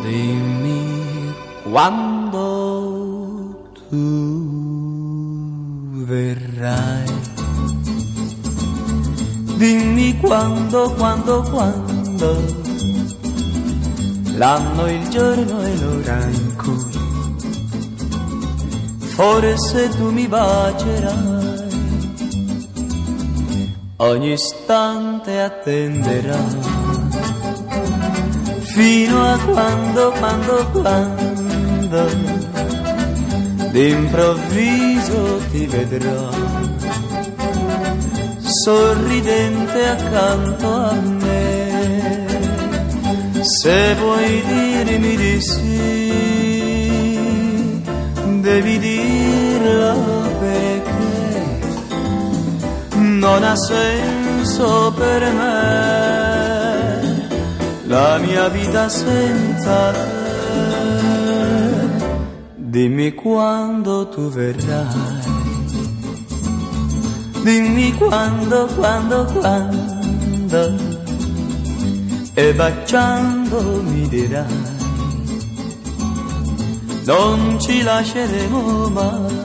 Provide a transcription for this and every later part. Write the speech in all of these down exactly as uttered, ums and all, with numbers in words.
Dimmi quando tu verrai. Dimmi quando, quando, quando, l'anno, il giorno e l'ora in cui forse tu mi bacerai. Ogni istante attenderai fino a quando, quando, quando d'improvviso ti vedrò sorridente accanto a me. Se vuoi dirmi di sì, devi dirlo perché non ha senso per me la mia vita senza te. Dimmi quando tu verrai. Dimmi quando, quando, quando, e baciando mi dirai, non ci lasceremo mai.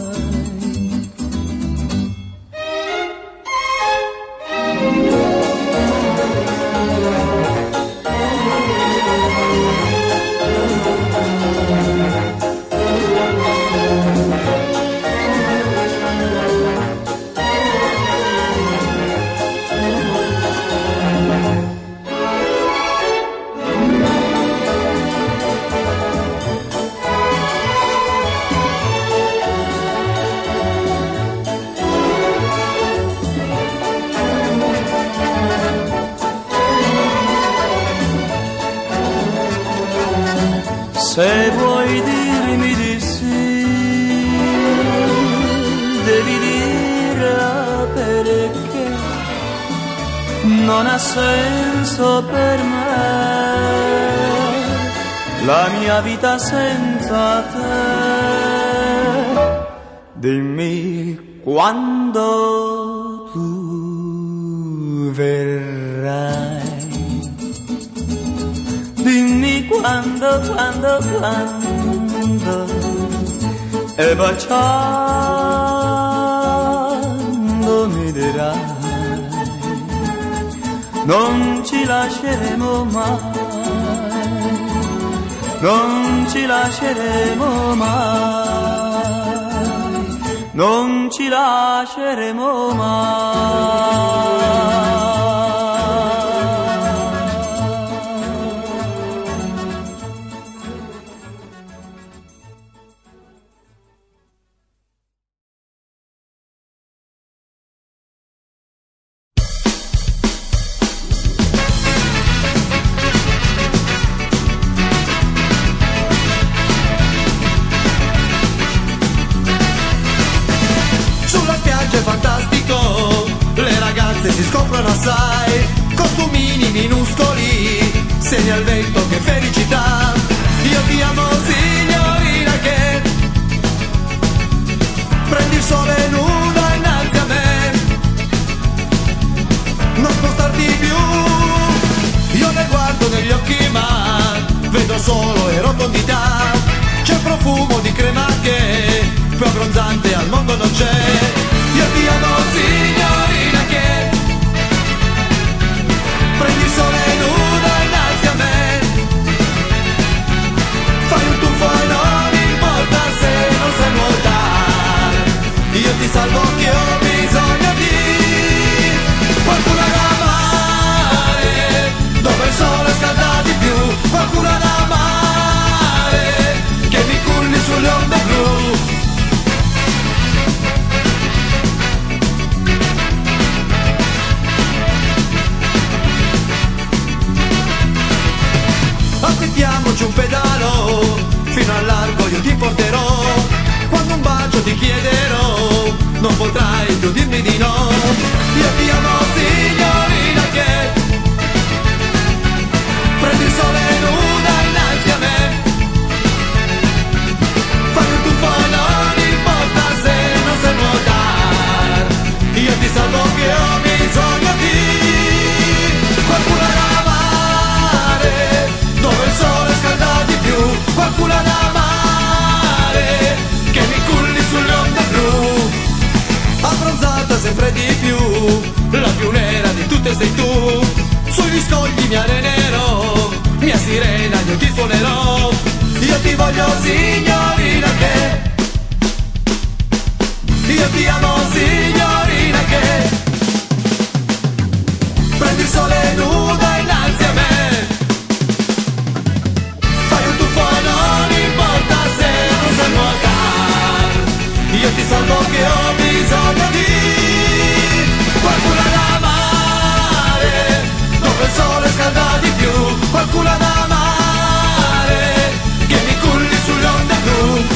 Se vuoi dirmi di sì, devi dirla perché non ha senso per me la mia vita senza te. Dimmi quando tu verrai. Dimmi quando, quando, quando, e baciando mi dirai, non ci lasceremo mai, non ci lasceremo mai, non ci lasceremo mai. Si scoprono assai, costumini minuscoli, segni al vento che felicità. Io ti amo signorina che prendi il sole nuda innanzi a me, non spostarti più. Io le guardo negli occhi ma vedo solo e rotondità. C'è profumo di crema che più abbronzante al mondo non c'è. Io ti amo signorina che prendi il sole nuda innanzi a me, fai un tuffo e non importa se non sai nuotare, io ti salvo che ho bisogno di qualcuno da amare, dove il sole scalda di più, qualcuno da amare, che mi culli sulle onde blu. Aspettiamoci un pedalo, fino al largo io ti porterò, quando un bacio ti chiederò, non potrai più dirmi di no. Io ti amo signorina che prendi il sole nuda innanzi a me, fai un tuffo non importa se non sai nuotare, io ti salvo che ho bisogno di qualcuno da amare, dove il sole scalda di più, mare sei tu, sugli scogli mi arenerò, mia sirena io ti suonerò, io ti voglio signorina che, io ti amo signorina che, prendi il sole nuda innanzi a me, fai un tuffo non importa se non sai nuotare, io ti salvo che ho bisogno di qualcuno da amare, dove il sole scalda di più, qualcuno da amare, che mi culli sulle onde blu.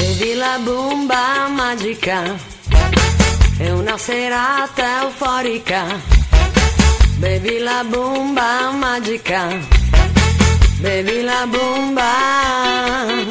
Bevi la bomba magica, è una serata euforica. Bevi la bomba magica, bevi la bomba.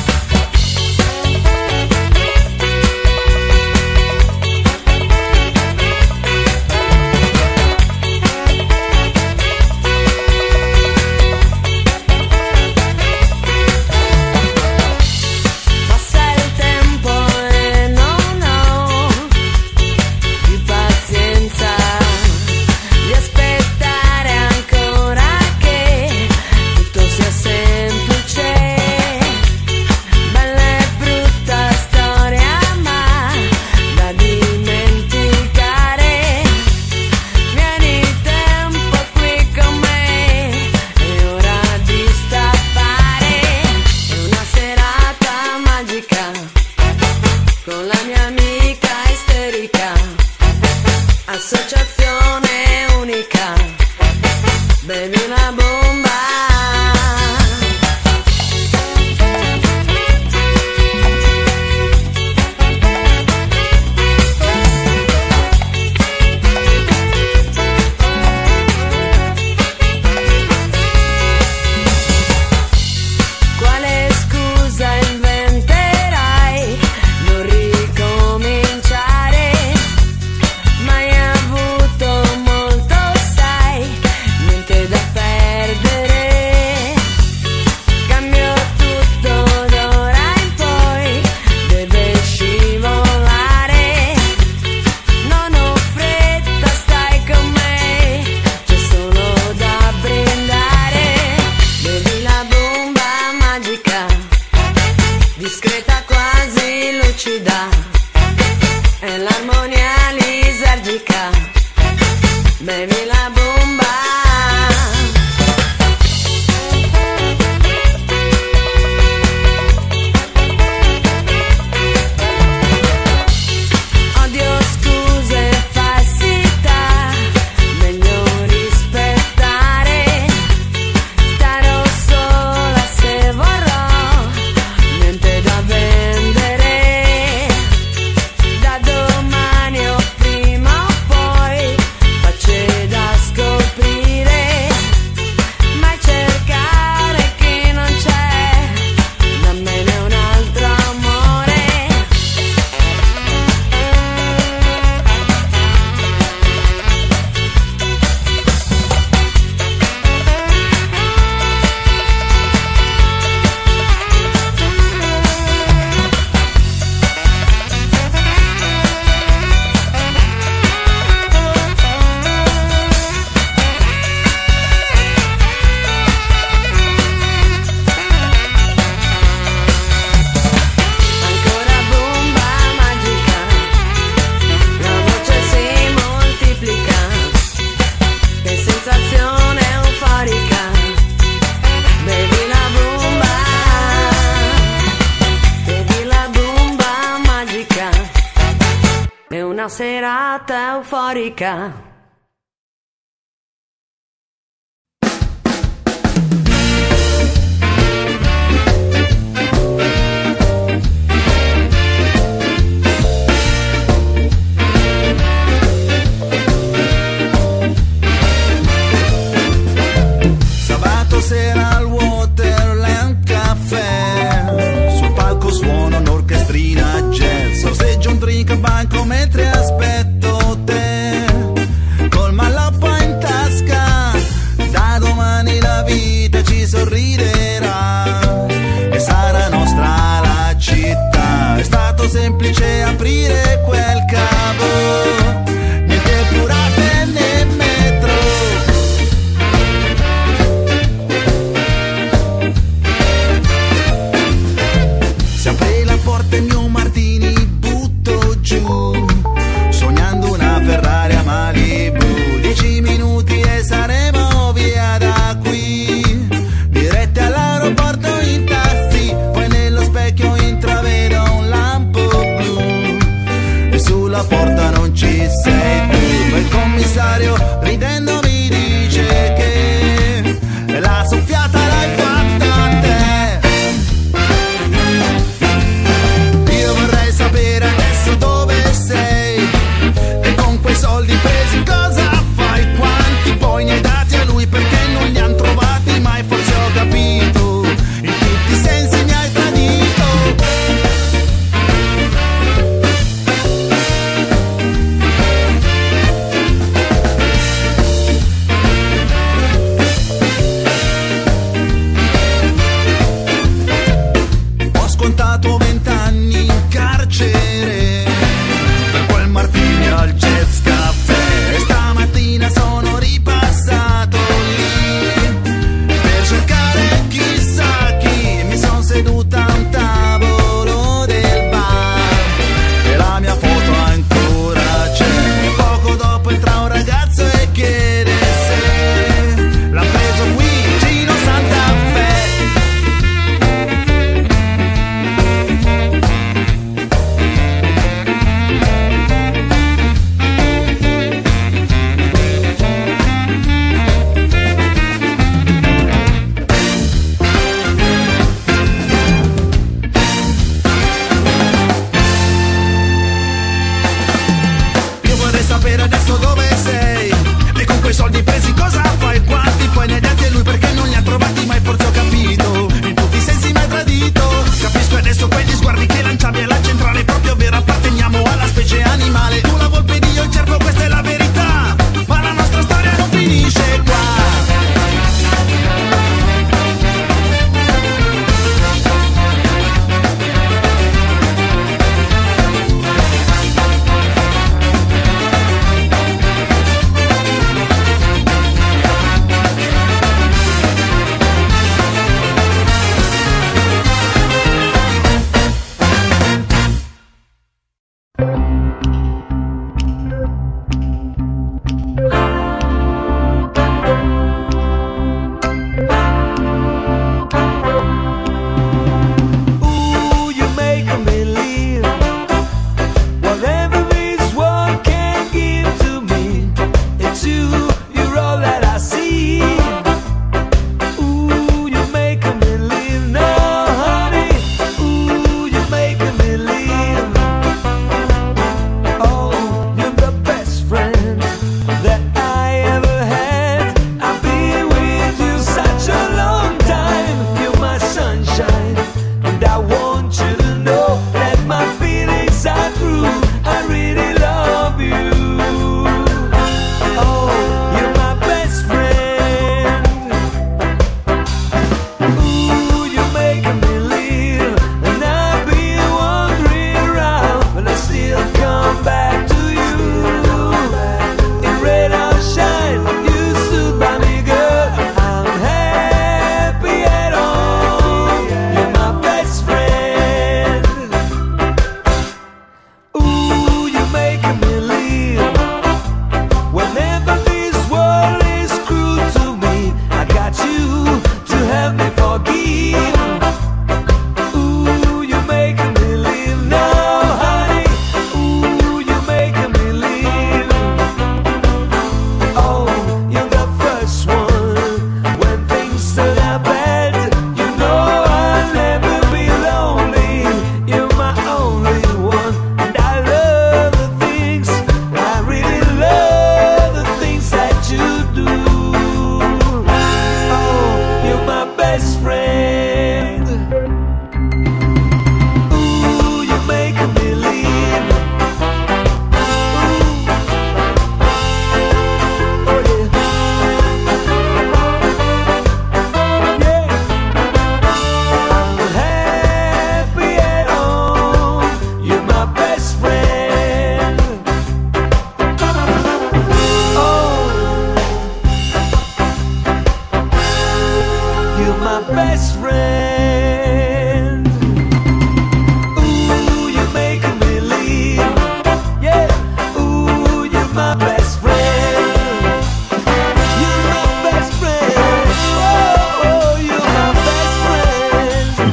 Associazione unica, bevi la bomba. Quale scusa inventerai? Non ricominciare. Mai avuto molto, sai, niente da perdere. Cambio tutto d'ora in poi, deve scivolare. Non ho fretta, stai con me, c'è solo da brindare. Bevi la bomba magica, discreta quasi lucida, è l'armonia lisergica. Bevi la bomba. Odio scuse e falsità, meglio rispettare. Starò sola se vorrò, niente da vendere. Da domani o prima o poi, facce da scoprire. Mai cercare chi non c'è, dammene un altro amore. Ancora bomba magica, la voce si moltiplica. Che sensazione euforica, bevi la bomba. Bevi la bomba magica, è una serata euforica. Sabato sera al Waterland Café, sul palco suona un'orchestrina jazz. Sorseggio un drink a banco mentre aspetto te, col malloppa in tasca. Da domani la vita ci sorriderà e sarà nostra la città. È stato semplice aprire quel cavo, niente purate né metro. Si apre la porta e il mio martini butto giù, sognando una Ferrari a Malibu. Dieci minuti e saremo via da qui, dirette all'aeroporto in taxi. Poi nello specchio intravedo un lampo blu e sulla porta non ci piacere per quel martini al Jazz Caffè. E stamattina sono ripassato lì per cercare chissà chi. Mi son seduta a un tavolo del bar e la mia foto ancora c'è. Poco dopo entra un ragazzo e chiede se l'ha preso qui Gino Santa Fe. Io vorrei sapere adesso dove sei e con quei soldi presi cosa fai, quanti poi ne dati a lui perché non li ha trovati mai, forse ho capito, in tutti i sensi mi hai tradito. Capisco adesso quegli sguardi che lanciavi alla centrale, proprio vero, apparteniamo alla specie animale. Tu la volpe ed io il cervo, questa è la verità, ma la nostra storia non finisce qua. Ooh, you make me believe whatever this world can give to me. It's you, you're all that I see. Ooh, you make me believe now, honey. Ooh, you make me believe. Oh, you're the best friend that I ever had. I've been with you such a long time. You're my sunshine, and I want you to know that my feelings are true. I really love you. Oh, you're my best friend. Ooh, you make me believe, and I've been wandering around, but I still come back to you. In red or shine, you stood by me, girl. I'm happy at all. You're my best friend. Ooh, you make me believe whenever this world is cruel to me, I got you to help me forgive. Ooh, you make me believe now, honey. Ooh, you make me believe. Oh, you're the first one when things turn out bad. You know I'll never be lonely. You're my only one, and I love the things, I really love the things that you do. Oh, you're my best friend. Ooh, you make me believe. Ooh. Oh yeah. Yeah. I'm happy at home. You're my best friend. Oh, you're my best friend. Ooh, you make me believe. Yeah. Ooh, you're my best friend. You're my best friend. Oh, oh, you're my best friend.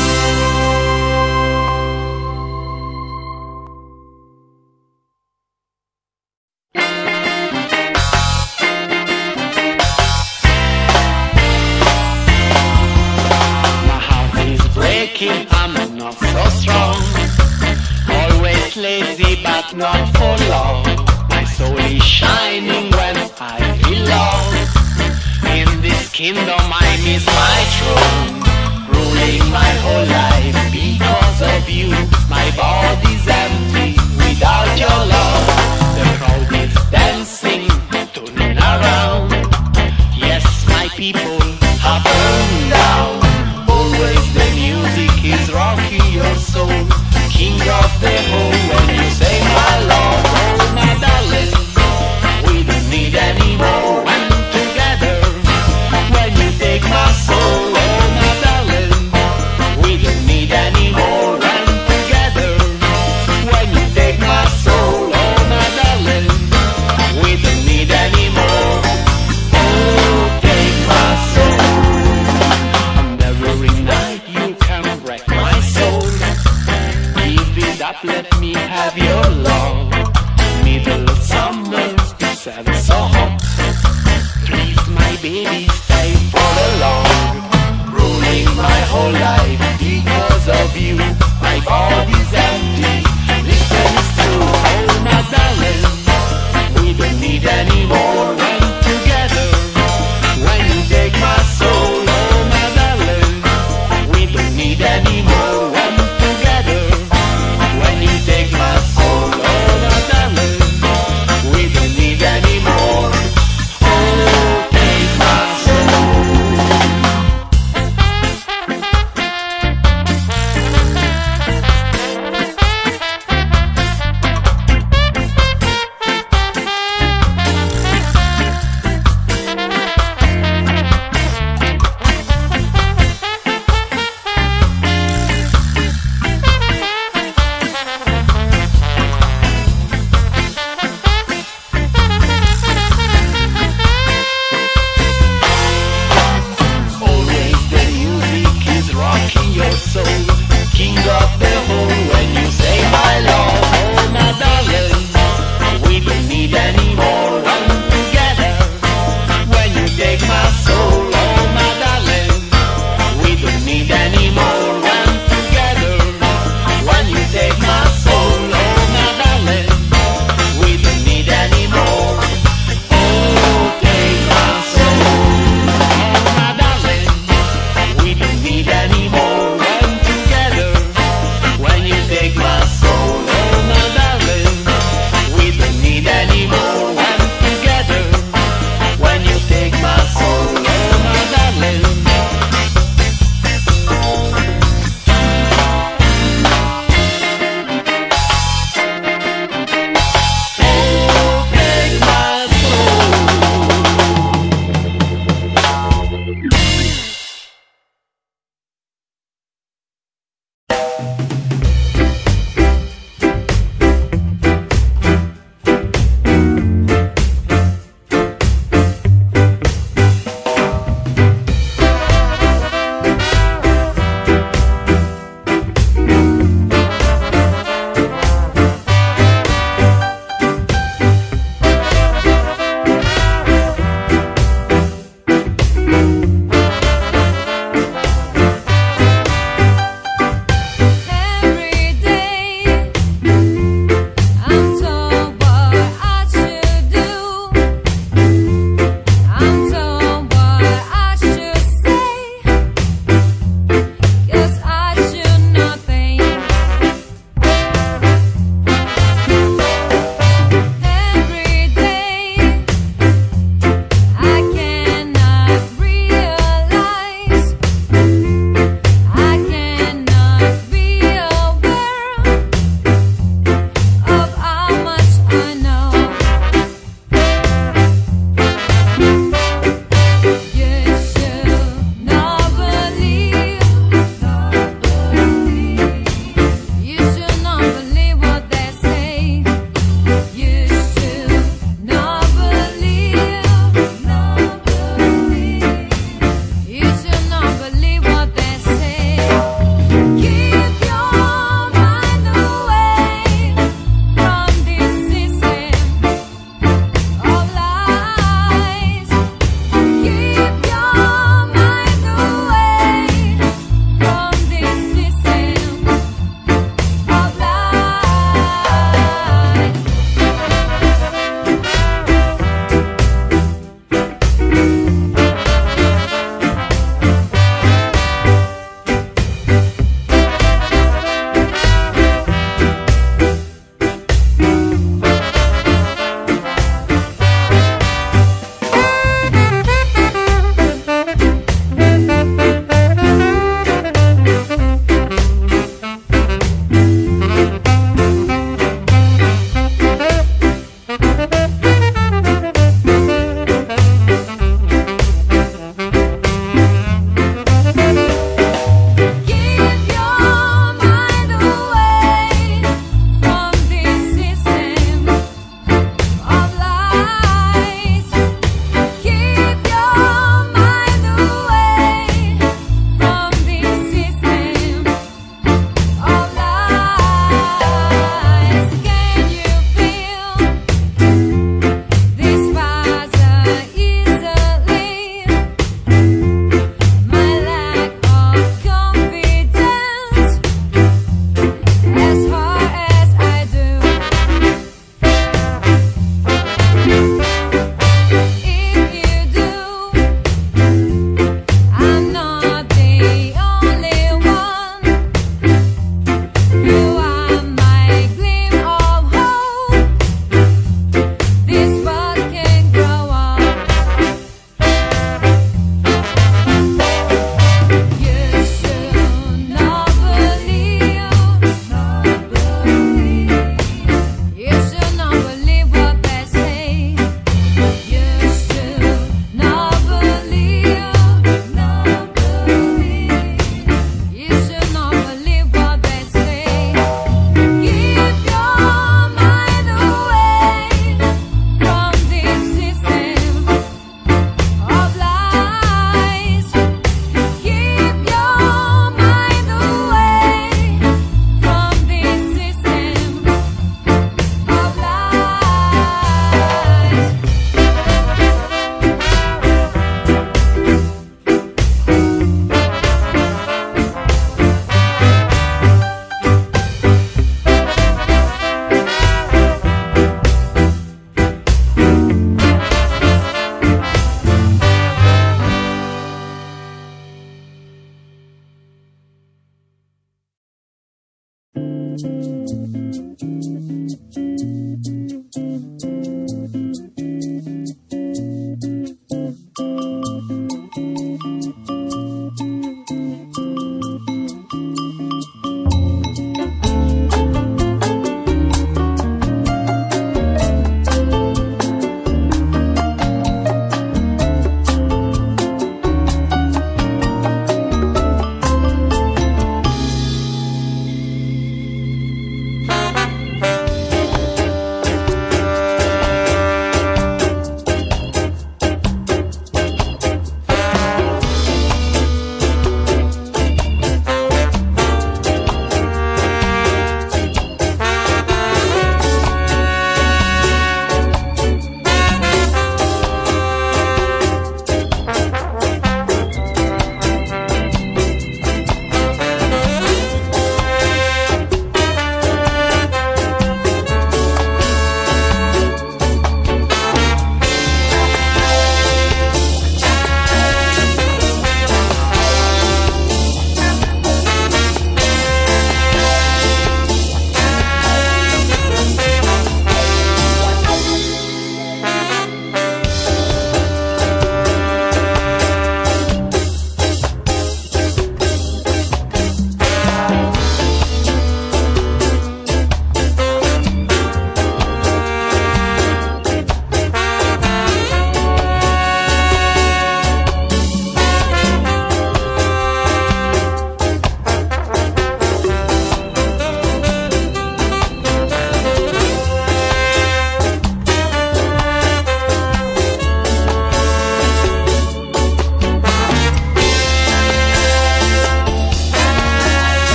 My heart is breaking, I'm not so strong. Always lazy, but not for long. My soul is shining when I feel lost. In this kingdom I miss my throne, ruling my whole life because of you. My body's empty without your love. The crowd is dancing, turning around. Yes, my people are burned down. Always the music is rocking your soul. King of the whole when you say my love, oh my darling, we don't need any more. When together, when you take my soul, oh my darling, we don't need any more. When together, when you take my soul, oh my darling, we don't need any more. Oh, take my soul. And every night you can wreck my soul. Give it up, let me have your love. Middle of summer, it's ever so hot. Please, my baby, stay for the long. Ruling my whole life because of you. My body's empty, listen it's true. Oh my darling, we don't need any more. When together, when you take my soul, oh my darling, we don't need any more. When together, when you take my soul, oh my darling, we don't need any more. Oh, take my soul.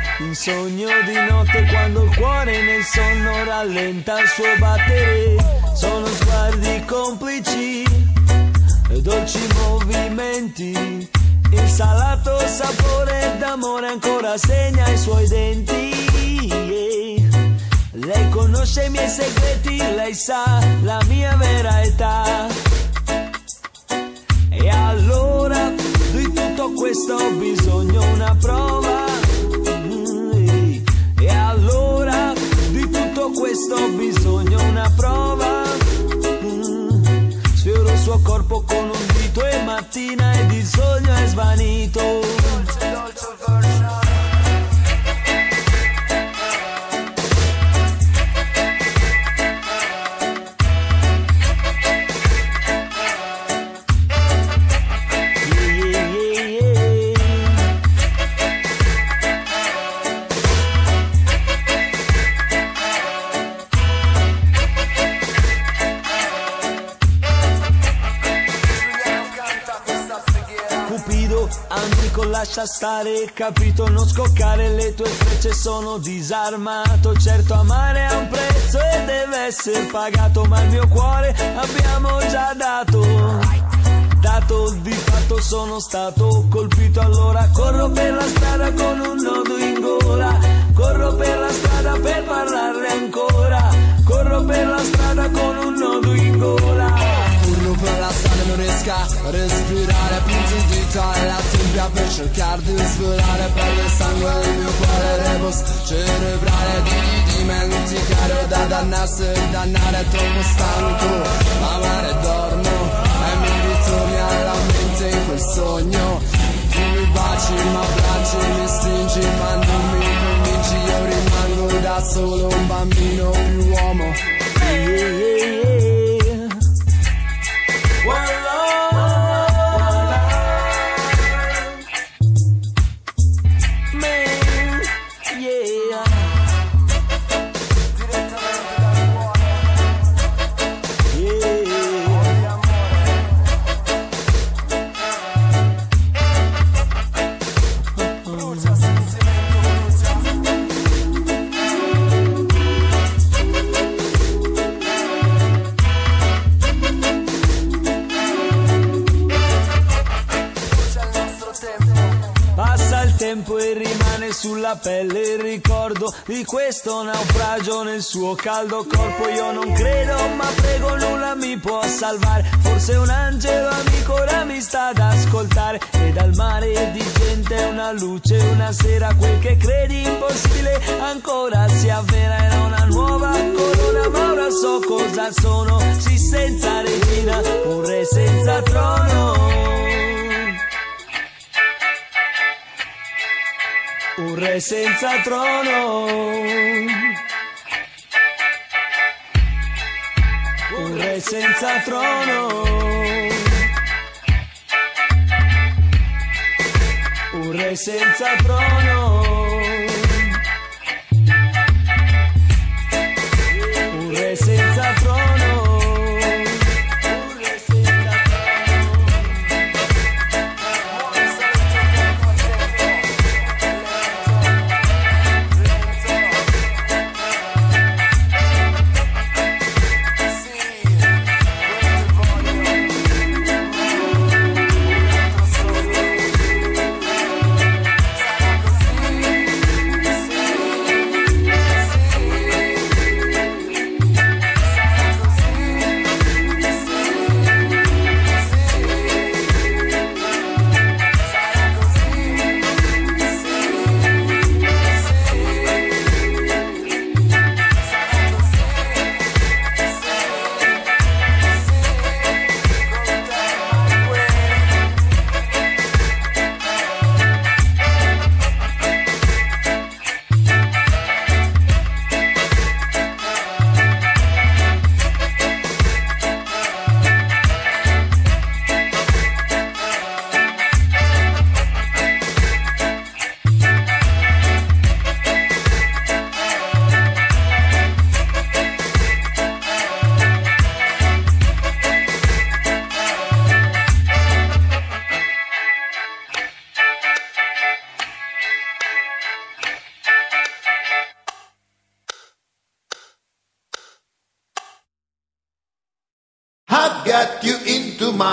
in sogno di notte quando il cuore nel sonno rallenta il suo battere. Sono sguardi complici, dolci movimenti, il salato sapore d'amore ancora segna i suoi denti. Lei conosce i miei segreti, lei sa la mia vera età. E allora di tutto questo ho bisogno una prova. E allora di tutto questo ho bisogno una prova. Sfioro il suo corpo con un dito e mattina ed il sogno è svanito. Dolce, dolce version. Amico lascia stare, capito, non scoccare, le tue frecce sono disarmato. Certo amare ha un prezzo e deve essere pagato, ma il mio cuore abbiamo già dato. Dato di fatto sono stato colpito, allora corro per la strada con un nodo in gola. Corro per la strada per parlarle ancora. Corro per la strada con un nodo in gola. Corro per la strada e non riesco a respirare, punto il dito alla tempia per cercare di svelare per il sangue del mio cuore rebus cerebrale di dimenticare, da dannarsi e dannare, troppo stanco, amare dormo e mi ritorni alla mente in quel sogno. Tu mi baci, mi abbracci, mi stringi, ma non mi convinci, io rimango da solo un bambino più uomo. Yeah, yeah, yeah. One love, one love, man, yeah. Direttamente dal cuore, yeah. Brucia, sentimento brucia. Passa il tempo e rimane sulla pelle il ricordo di questo naufragio nel suo caldo corpo. Io non credo, ma prego, nulla mi può salvare. Forse un angelo amico ora mi sta ad ascoltare. E dal mare di gente una luce, una sera quel che credi impossibile ancora si avvera. Era una nuova corona, ma ora so cosa sono. Sì, senza regina, un re senza trono. Un re senza trono, un re senza trono, un re senza trono, un re senza trono.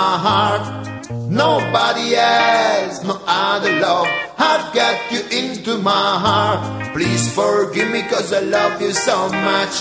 my heart. Nobody else, no other love. I've got you into my heart. Please forgive me cause I love you so much.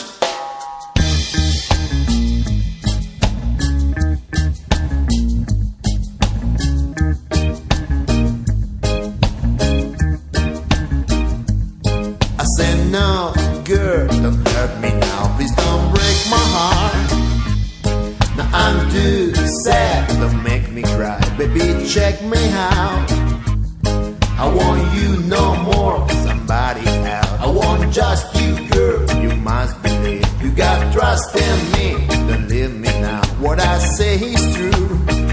I said no, girl, don't hurt me now. Please don't break my heart. Now I'm too sad, don't make me cry. Baby, check me out. I want you no more, somebody else. I want just you, girl, you must believe. You got trust in me, don't leave me now. What I say is true.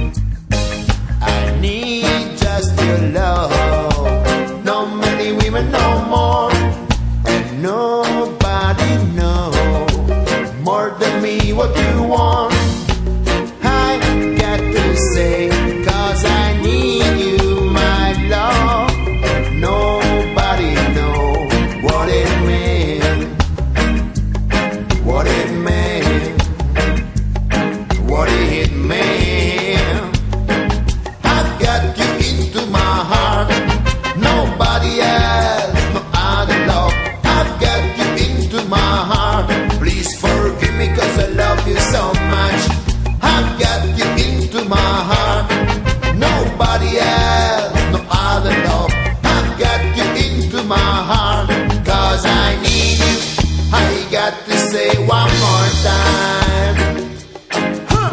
I need just your love. No many women, no more. And nobody knows more than me what you want. I got to say, cause I need you, my love. Nobody knows what it means, what it means, what it means. I've got you into my heart. Nobody else, no other love. I've got you into my heart. Please forgive me cause I love you so much. I've got you into my heart. Nobody else, no other love. I've got you into my heart. Cause I need you. I got to say one more time. Huh.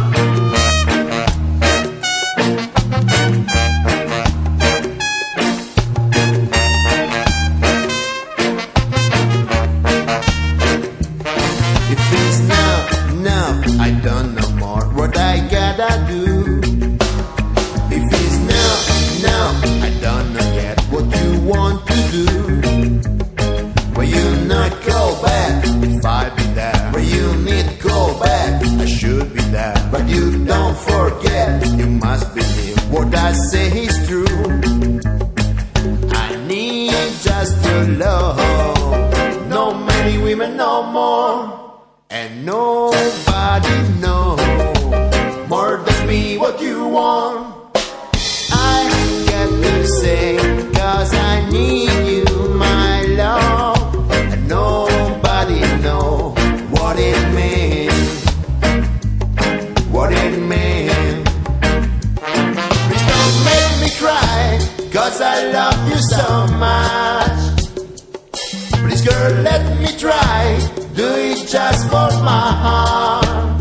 If it's not enough, I don't know more what I gotta do. If it's not enough, I don't know yet what you want to do. Where you not go back, if I be there. Where you need go back, I should be there. But you don't forget, you must believe what I say is true. I need just your love. No many women, no more. And nobody knows more than me what you want. I got to say, cause I need you, my love. And nobody knows what it means, what it means. Please don't make me cry, cause I love you so much. Please girl, let me try, do it just for my heart.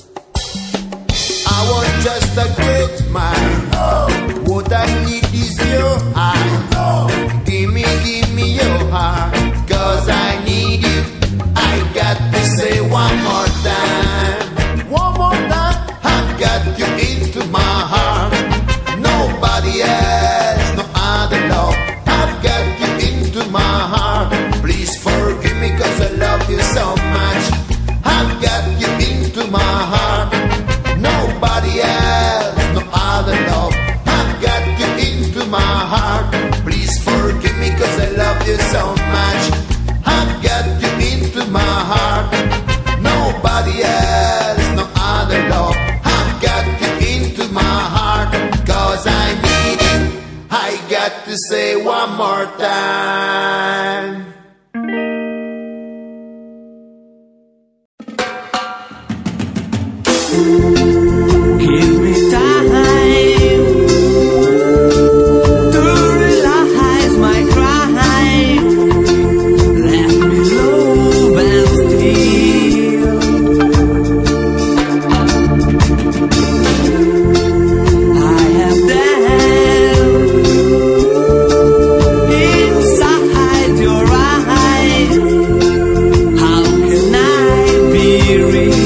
I want just a great smile. What I need is your eye. Give me, give me your heart. Cause I need you. I got to say one more time. One more time. I've got you into my heart. Nobody else, no other love. I've got you into my heart. Please forgive me cause I love you so much. I've got you into my heart. Nobody else, no other love. I've got you into my heart. Please forgive me cause I love you so much. I've got you into my heart. Nobody else, no other love. I've got you into my heart. Cause I need you. I got to say one more time. Give me time to realize my crime. Let me love and steal. I have danced inside your eyes. How can I be real?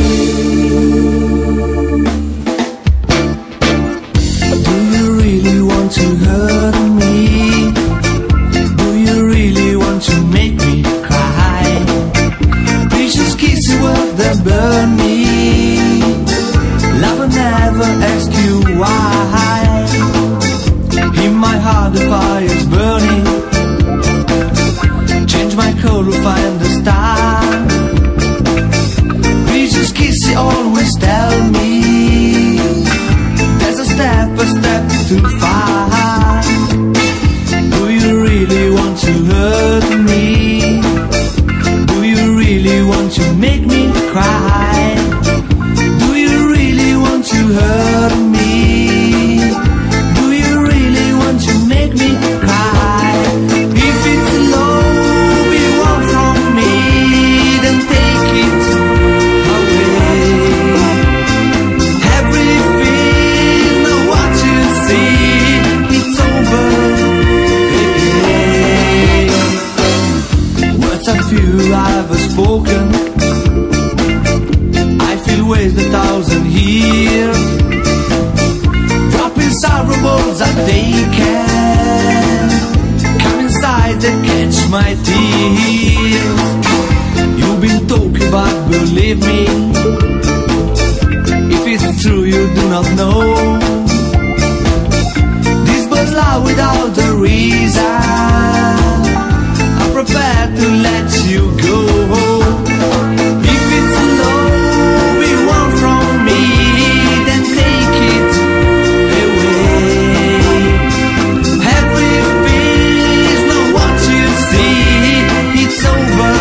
To hurt me? Do you really want to make me cry? Precious kisses will they burn me. Love will never ask you why. In my heart the fire's burning. Change my color, find the star. Precious kisses always tell me step too far. Do you really want to hurt me? Do you really want to make me cry? Do you really want to hurt me? Do you really want to make me cry? If it's love you want from me, then take it away. Everything, now what you see, it's over again. Words are few I've spoken, I feel waste a thousand years. Dropping sorrow balls I take care. Come inside and catch my tears. You've been talking but believe me, if it's true you do not know. This was love without a reason. I'm prepared to let you go. If it's love you want from me, then take it away. Everything is not what you see, it's over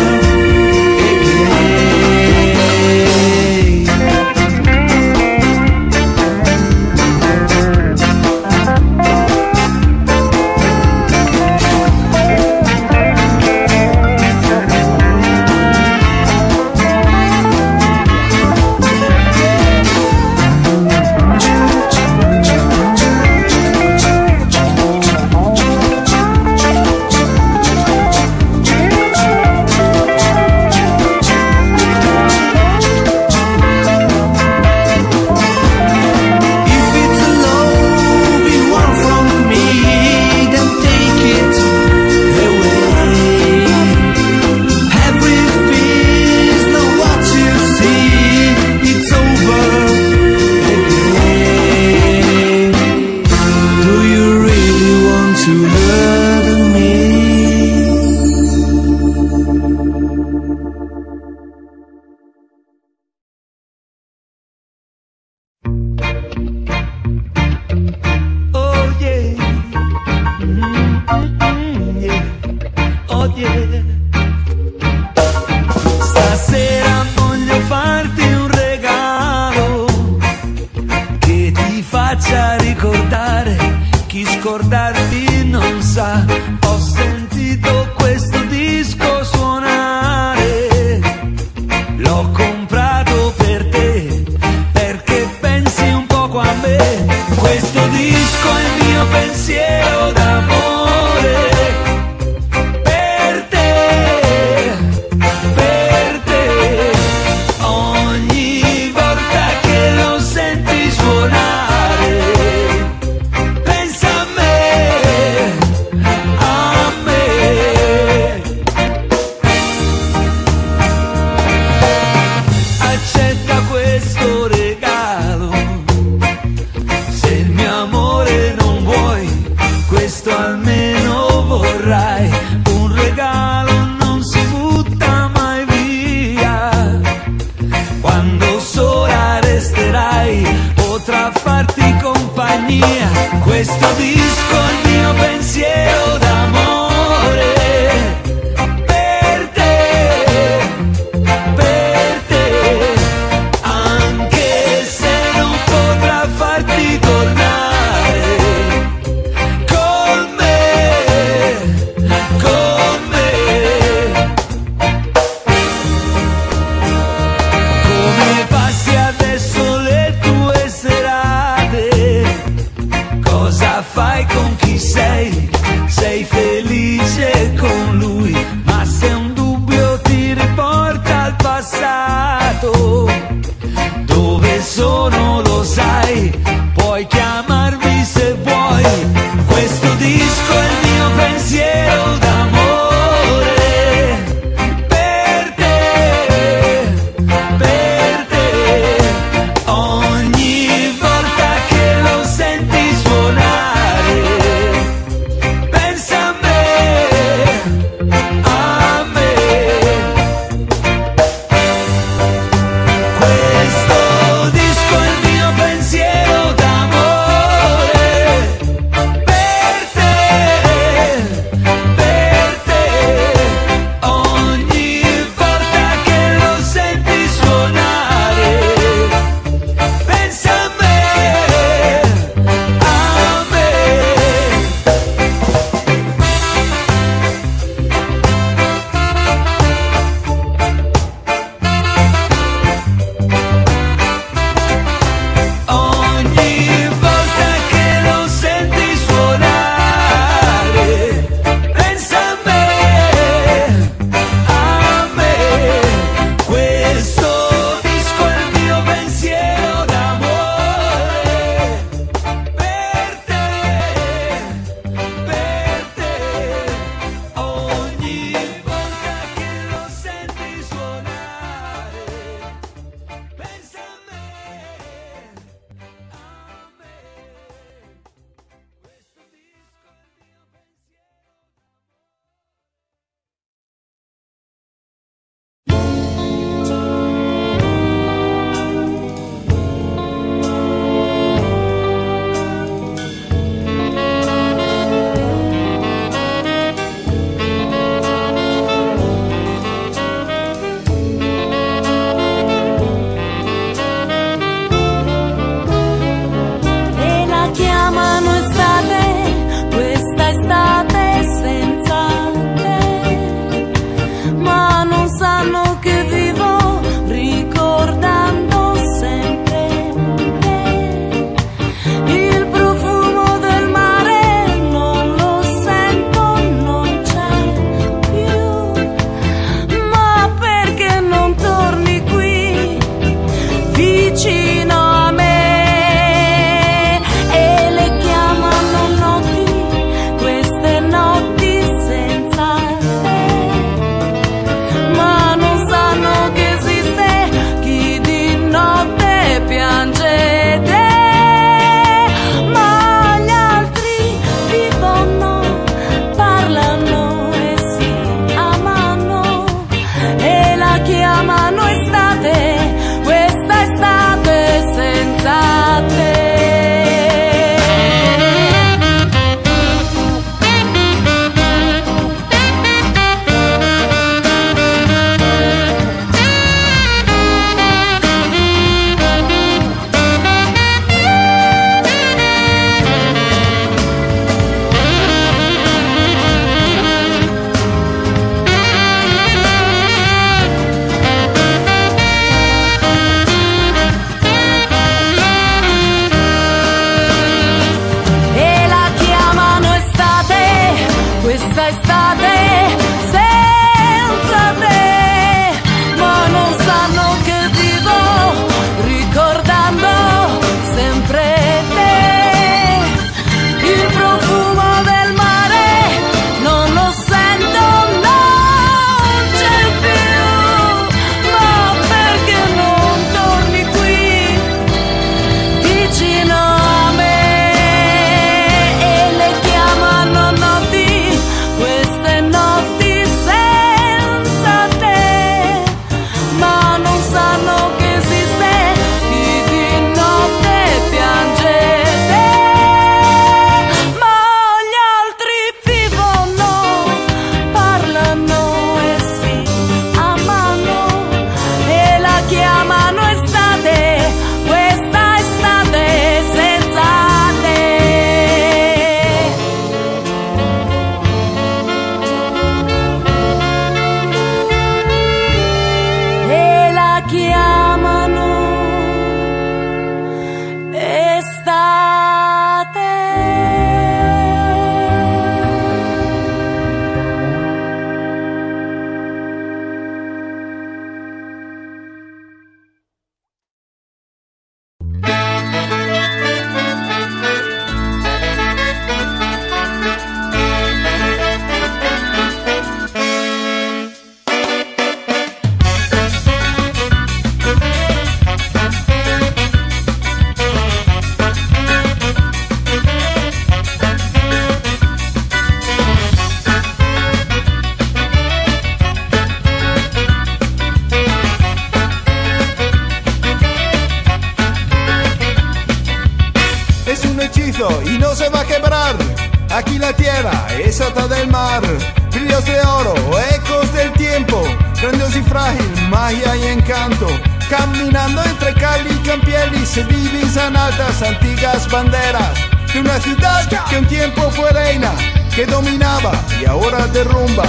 y no se va a quebrar. Aquí la tierra es alta del mar, brillos de oro, ecos del tiempo, grandioso y frágil, magia y encanto. Caminando entre Cali y Campielli se divisan altas antiguas banderas de una ciudad que un tiempo fue reina, que dominaba y ahora derrumba.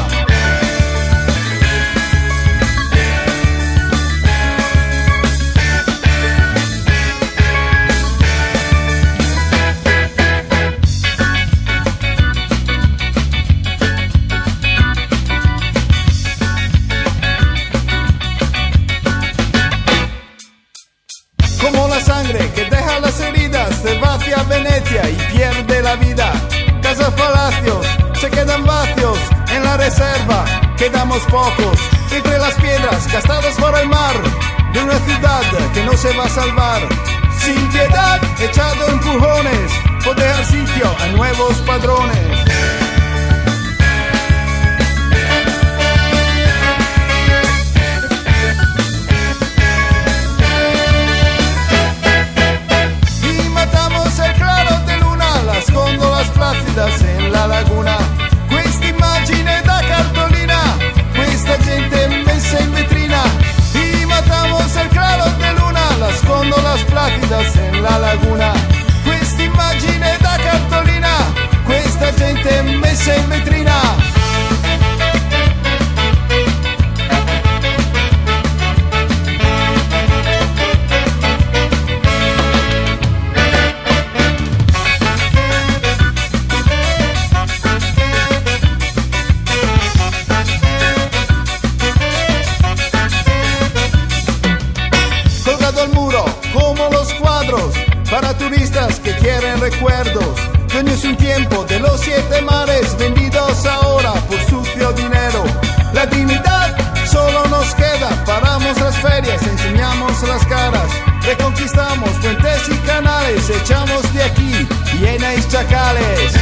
Como la sangre que deja las heridas, se vacía Venecia y pierde la vida. Casas, palacios se quedan vacíos, en la reserva quedamos pocos. Entre las piedras gastadas por el mar, de una ciudad que no se va a salvar. Sin piedad, echado empujones, por dejar sitio a nuevos padrones. Góndolas plácidas en la laguna, questa immagine da cartolina, questa gente messa in vetrina, y matamos el claro de luna, las góndolas plácidas en la laguna, questa immagine da cartolina, questa gente messa in vetrina. Para turistas que quieren recuerdos, dueños un tiempo de los siete mares, vendidos ahora por sucio dinero. La dignidad solo nos queda, paramos las ferias, enseñamos las caras, reconquistamos puentes y canales, echamos de aquí hienas y chacales.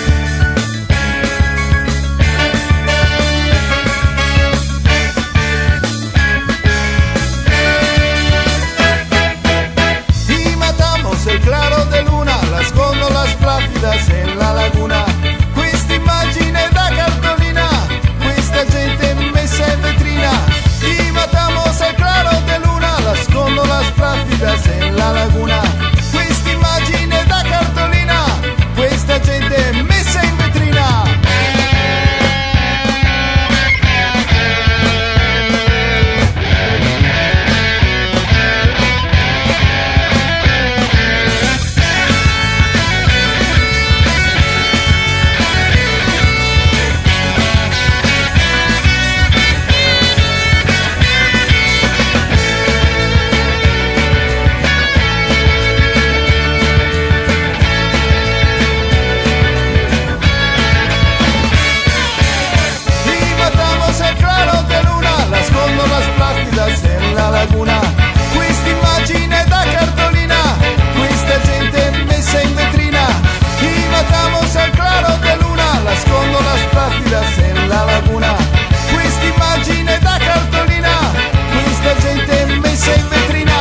El claro de luna, las góndolas plácidas en la laguna, questa immagine da cartolina, questa gente messa in vetrina, y matamos el claro de luna, las góndolas plácidas en la laguna, questa immagine da cartolina, questa gente messa in vetrina. Góndolas plácidas en la laguna, questa immagine da cartolina, questa gente messa in vetrina, y matamos al claro de luna, las góndolas plácidas en la laguna, questa immagine da cartolina, questa gente messa in vetrina.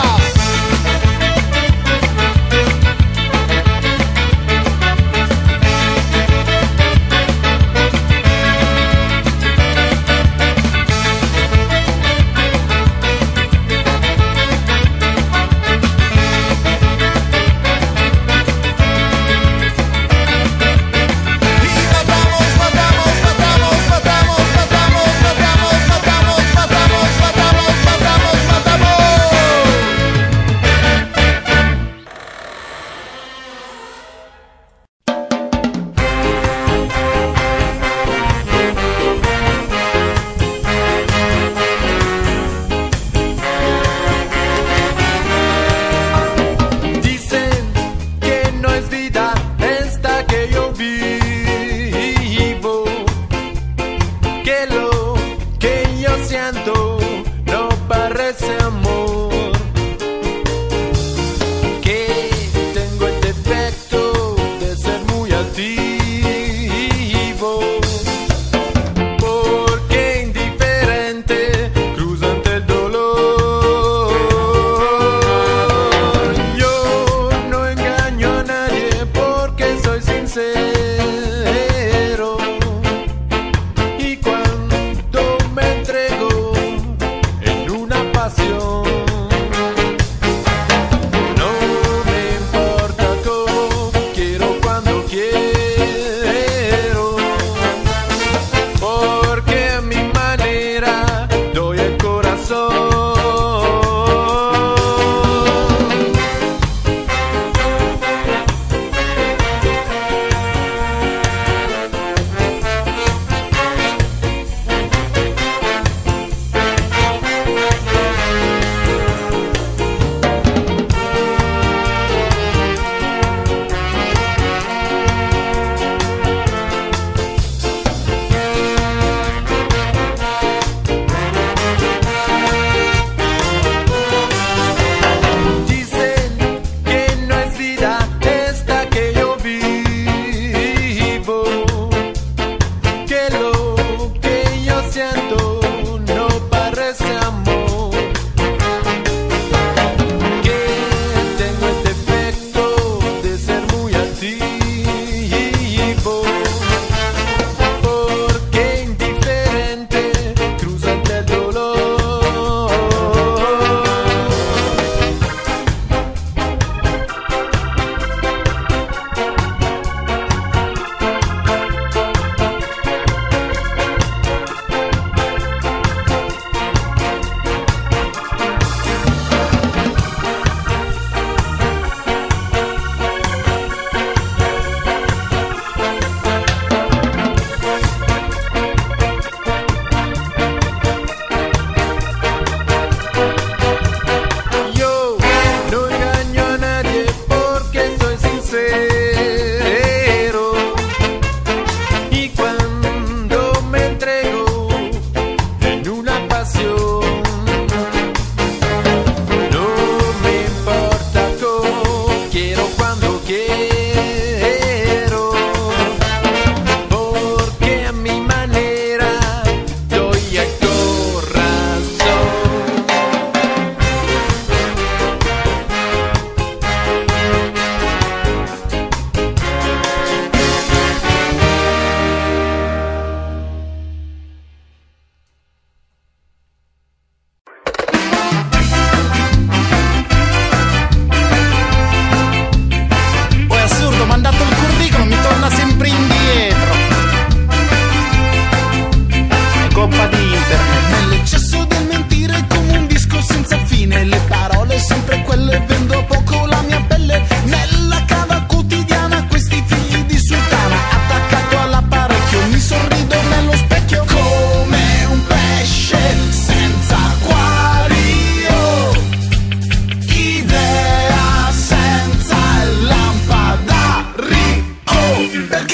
Soy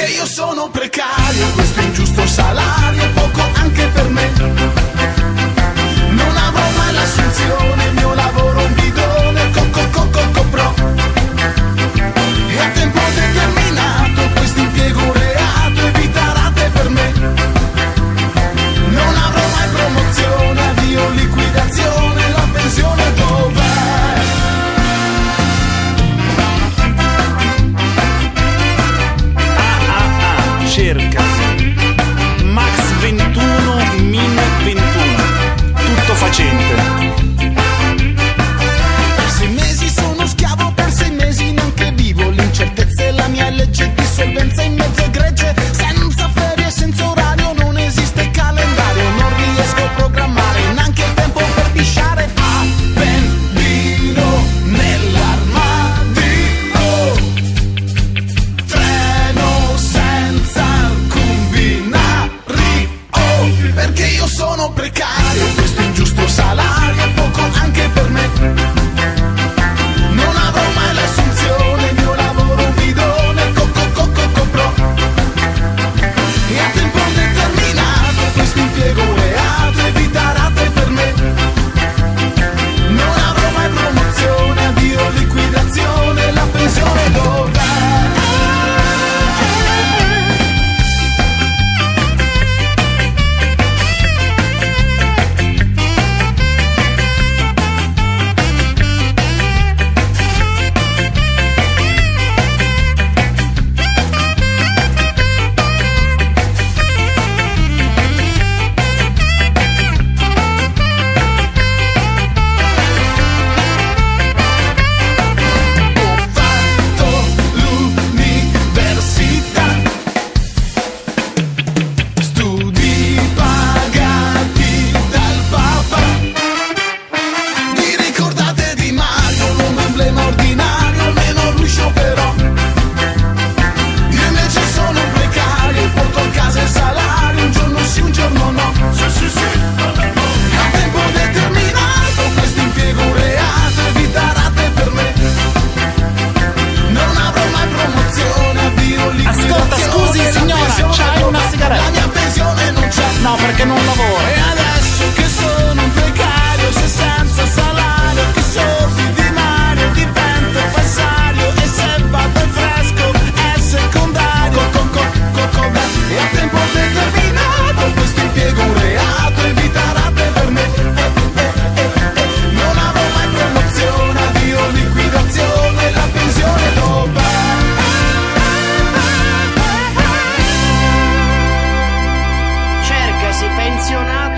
io sono precario, questo ingiusto salario è poco anche per me. Non avrò mai l'assunzione, il mio lavoro un bidone, co co co co pro. E a tempo determinato questo impiego un reato, evita rate per me. Non avrò mai promozione, addio liquidazione, la pensione dov'è? Cercasi Max ventuno Min ventuno, tutto facente. Per sei mesi sono schiavo, per sei mesi neanche vivo. L'incertezza è la mia legge, dissolvenza in mezzo a gregge. Senza ferie, senza orario, non esiste calendario. Non riesco a programmare, neanche il tempo per pisciare. Appendino nell'armadio, treno senza binari, oh, perché io sono precario, questo ingiusto salario è poco anche per me. Non avrò mai l'assunzione, il mio lavoro un bidone, co co co co co pro. E a tempo determinato questo impiego un reato, evita rate per me. Non avrò mai promozione, addio liquidazione, la pensione dov'è? No, perché non lavoro. E adesso che sono un precario, se senza salario, che soffi di Mario divento falsario. E se vado in fresco è secondario, co co co co co. E a tempo determinato questo impiego un reato, evita rate per me. Non avrò mai promozione, addio liquidazione, la pensione dov'è? Cercasi pensionato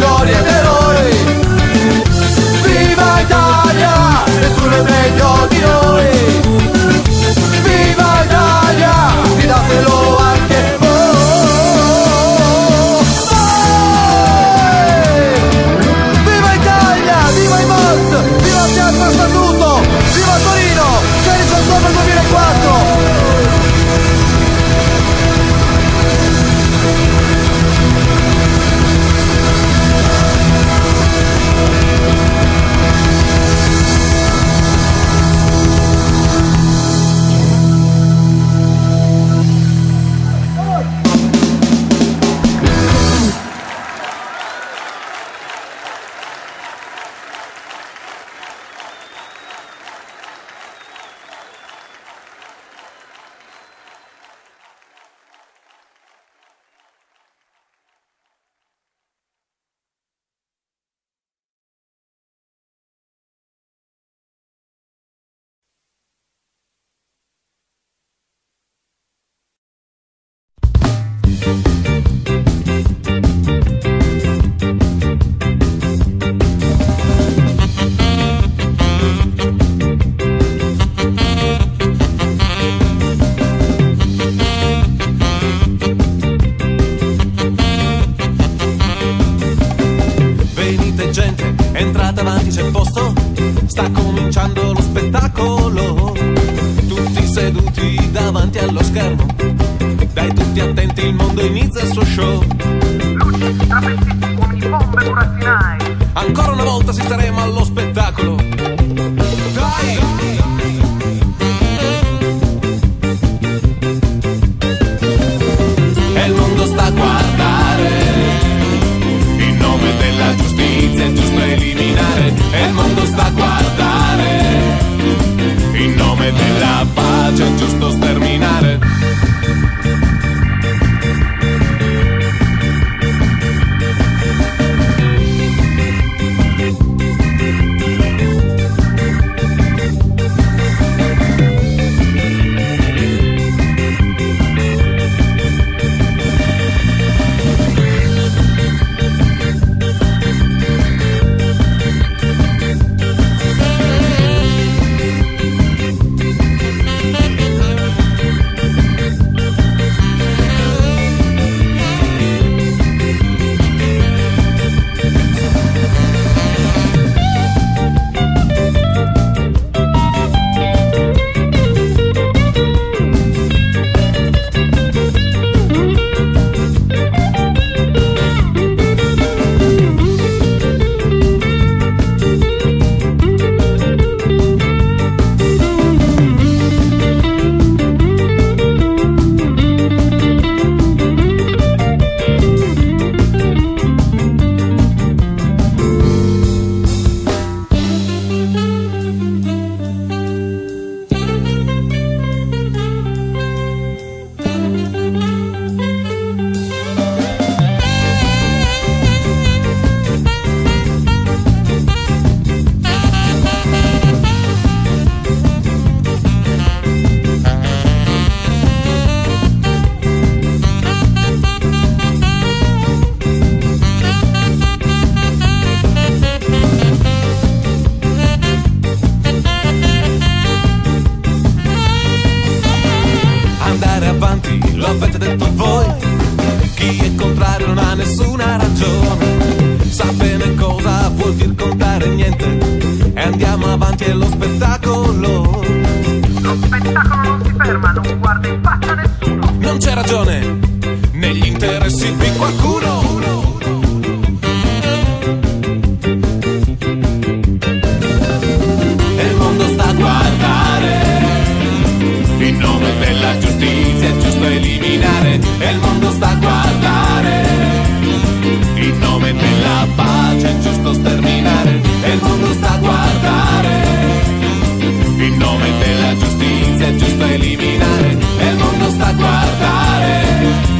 gloria ed eroi. Viva Italia, nessuno è meglio di noi. Viva Italia, gridatelo anche voi. Viva Italia, viva i Moz, viva Piazza Statuto, viva Torino, sedici ottobre duemilaquattro. Entrate avanti, c'è posto, sta cominciando lo spettacolo. Tutti seduti davanti allo schermo, dai tutti attenti, il mondo inizia il suo show. Luci, trapezzisti, uomini bombe, burattinai. Ancora una volta assisteremo allo spettacolo. Dai! E il mondo sta a guardare, in nome della giustizia è giusto eliminare. E il mondo sta a guardare, in nome della pace è giusto sterminare. Lo avete detto voi, chi è contrario non ha nessuna ragione, sa bene cosa vuol dir contare niente, e andiamo avanti è lo spettacolo. Lo spettacolo non si ferma, non guarda in faccia nessuno. Non c'è ragione negli interessi di qualcuno. E il mondo sta a guardare, in nome della giustizia è giusto eliminare. E il mondo sta a guardare, in nome della pace è giusto sterminare. E il mondo sta a guardare, in nome della giustizia è giusto eliminare. E il mondo sta a guardare,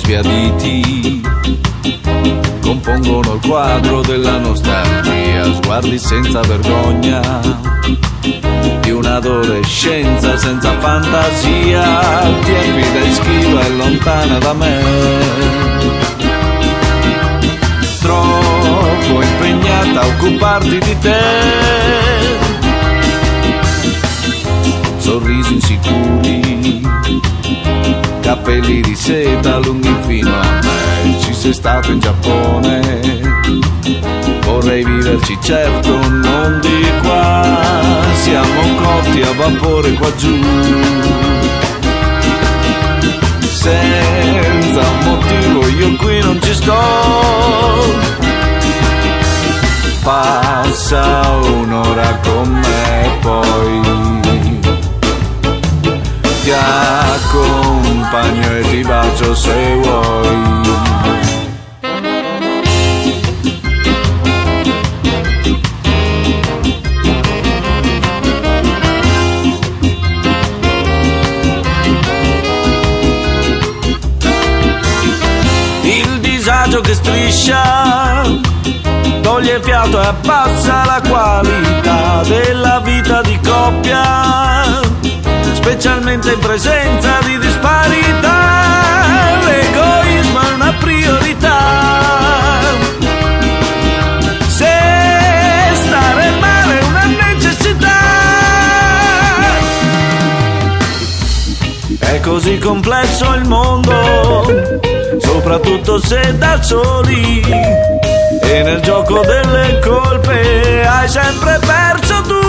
sbiaditi compongono il quadro della nostalgia, sguardi senza vergogna di un'adolescenza senza fantasia, tempi da schiva e lontana da me, troppo impegnata a occuparti di te, sorrisi insicuri, capelli di seta lunghi fino a me, ci sei stato in Giappone, vorrei viverci certo, non di qua, siamo cotti a vapore qua giù, senza un motivo io qui non ci sto, passa un'ora con me poi ti accompagno e ti bacio se vuoi. Il disagio che striscia toglie fiato e abbassa la qualità della vita di coppia, specialmente in presenza di disparità, l'egoismo è una priorità, se stare male è una necessità, è così complesso il mondo, soprattutto se da soli, e nel gioco delle colpe hai sempre perso tu.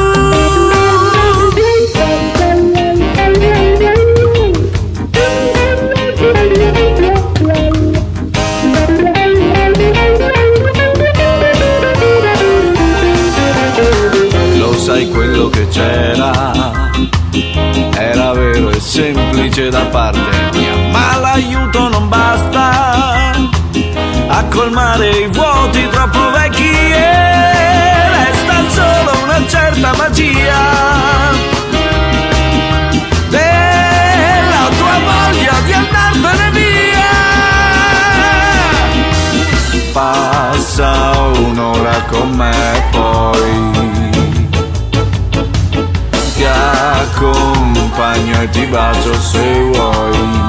Lo sai quello che c'era, era vero e semplice da parte mia, ma l'aiuto non basta a colmare i vuoti troppo vecchi e resta solo una certa magia della tua voglia di andartene via. Passa un'ora con me poi ti accompagno e ti bacio se vuoi.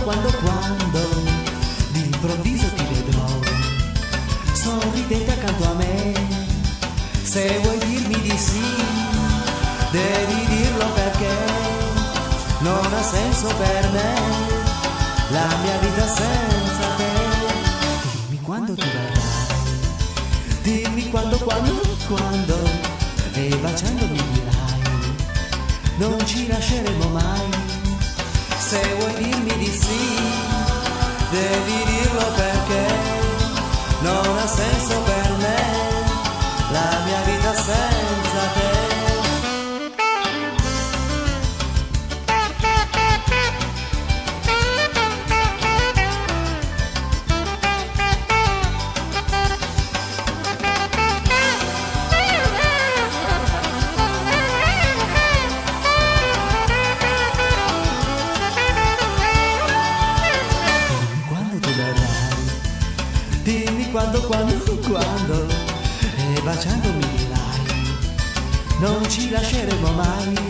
quando, quando d'improvviso ti vedrò sorridente accanto a me. Se vuoi dirmi di sì, devi dirlo perché non ha senso per me la mia vita senza te. Dimmi quando tu verrai, dimmi quando, quando, quando, e baciandomi dirai non ci lasceremo mai. Se vuoi dirmi di sì, devi dirlo perché non ha senso per me la mia vita senza te. Quando, quando, quando, e baciandomi dirai non ci lasceremo mai.